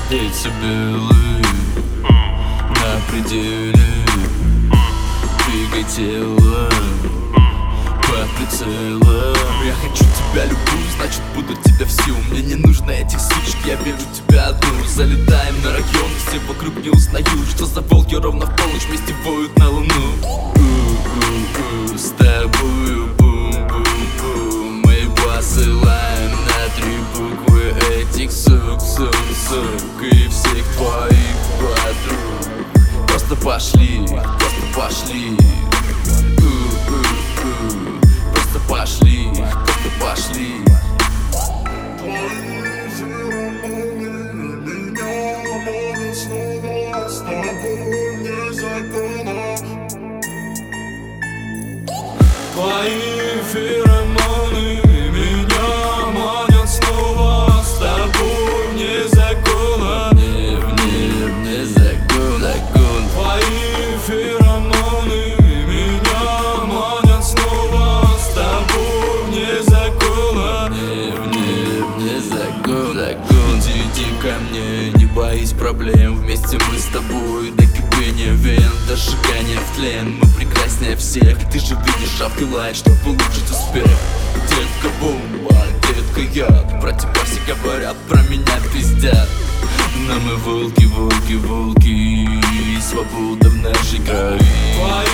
децибелы на пределе. Двигай тело под прицелом. Я хочу тебя любую, значит буду тебя всю. Мне не нужно этих сучек, я вижу тебя одну. Залетаем на район, все вокруг не узнают, что за волки ровно в полночь вместе воют на луну. С тобою бум-бум-бум. Мы посылаем на 3 буквы этих сук. И всех твоих подруг. Просто пошли. Просто пошли. Твои феромоны меня манят снова. С тобой вне закона. Вне закона. Твои феромоны меня манят снова. С тобой вне закона. Вне закона. Иди ко мне, не боись проблем. Вместе мы с тобой до кипения вен, до сжигания в тлен. Мы прекраснее всех, ты же видишь, пылает, чтобы улучшить успех. Детка бомба, детка яд. Про тебя все говорят, про меня пиздят. Но мы волки, волки, волки. Свобода в нашей крови.